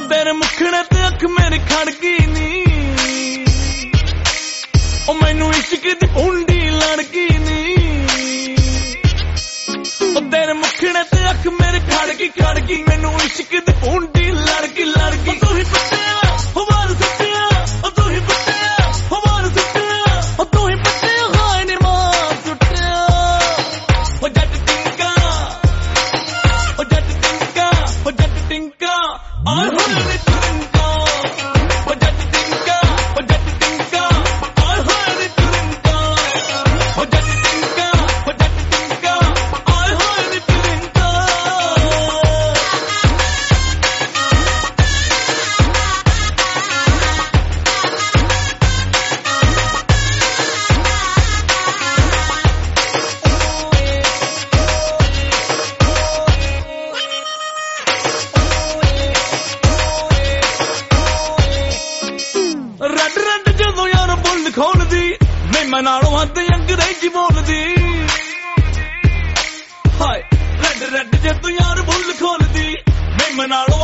तेरे मुखड़े ते अख मेरी खड़की नी ओ मैनू इश्क दी भूंडी लड़की नी ओ तेरे मुखड़े ते अख मेरी खड़की खड़की मैनू इश्क दी भूंडी लड़की लड़की तू ही पट्टिया ओ वार सट्टिया ओ तू ही पट्टिया ओ वार सट्टिया ओ तू ही पट्टिया हाय नी मां सुट्टिया ओ जट टिंका ओ जट टिंका ओ जट टिंका आय होए नी टिंका ओ जट टिंका ओ जट टिंका आय होए नी टिंका ओ जट टिंका ओ जट टिंका आय होए नी टिंका रड रड जदों यार बुल खोलदी मैं नालों हद अंग्रेजी बोलदी हाय रड रड जदों यार बुल खोलदी मैं नालों